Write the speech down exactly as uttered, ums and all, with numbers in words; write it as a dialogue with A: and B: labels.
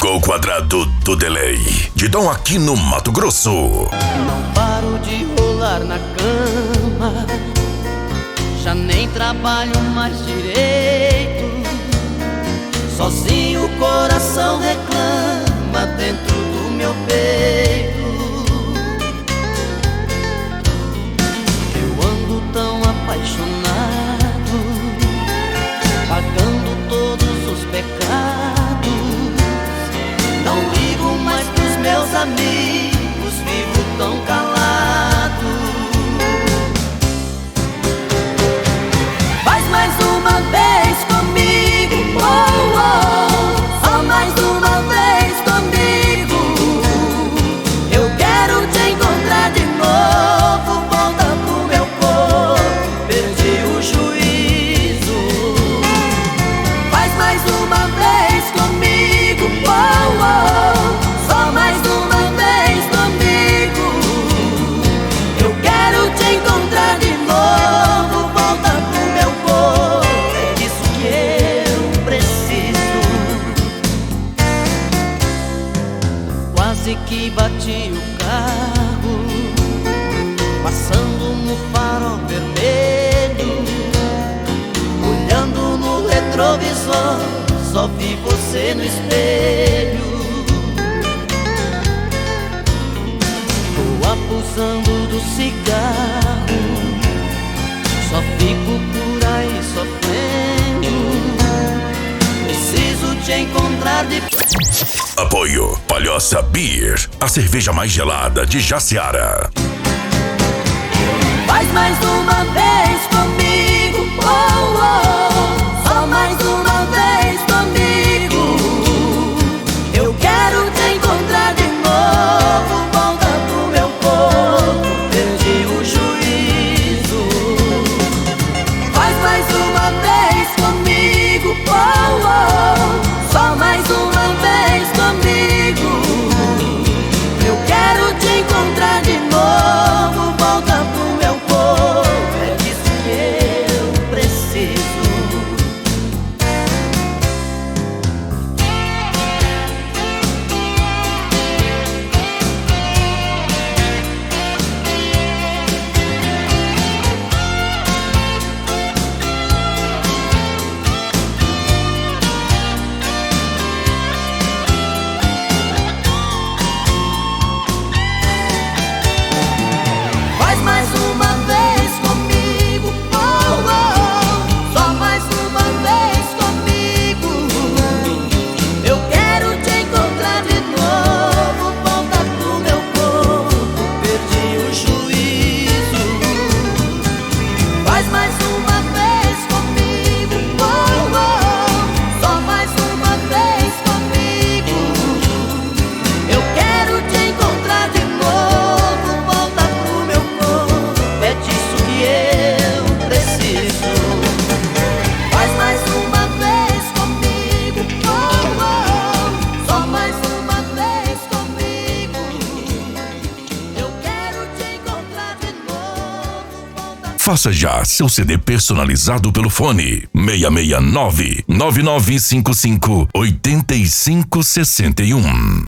A: Ficou quadrado do delay. De Dom aqui no Mato Grosso.
B: Não paro de rolar na cama, já nem trabalho mais direito. Sozinho o coração reclama dentro do meu peito. Eu ando tão apaixonado, pagando todos os pecados. Não ligo mais pros meus amigos, vivo tão calado. Faz mais uma vez comigo, oh, oh, só mais uma vez comigo. Eu quero te encontrar de novo, volta pro meu corpo, perdi o juízo. Faz mais uma vez comigo, oh, oh, só mais uma vez comigo. Eu quero te encontrar de novo, volta pro meu corpo, é isso que eu preciso. Quase que bati o carro, passando no farol vermelho. Olhando no retrovisor, só vi você no espelho. Tô abusando do cigarro, só fico por aí sofrendo. Preciso te encontrar de...
A: Apoio Palhoça Beer, a cerveja mais gelada de Jaciara.
B: Faz mais uma vez comigo, oh, oh, só mais uma vez comigo. Eu quero te encontrar de novo, volta pro meu corpo, perdi o juízo. Faz mais uma vez comigo, oh, oh, só mais uma vez comigo. Eu quero te encontrar de novo, volta pro meu corpo, é disso que eu preciso. Faz mais uma vez comigo, oh, oh, só mais uma vez comigo. Eu quero te encontrar de novo, volta pro meu corpo, perdi o juízo. Faz mais uma vez comigo, oh, oh, só mais uma vez comigo. Eu quero te encontrar de novo, volta pro meu corpo, é disso que eu preciso. Faz mais uma vez comigo, oh, oh, só mais uma vez comigo. Eu quero te encontrar de novo, volta.
A: Faça já seu C D personalizado pelo fone seis seis nove, nove nove cinco cinco, oito cinco seis um.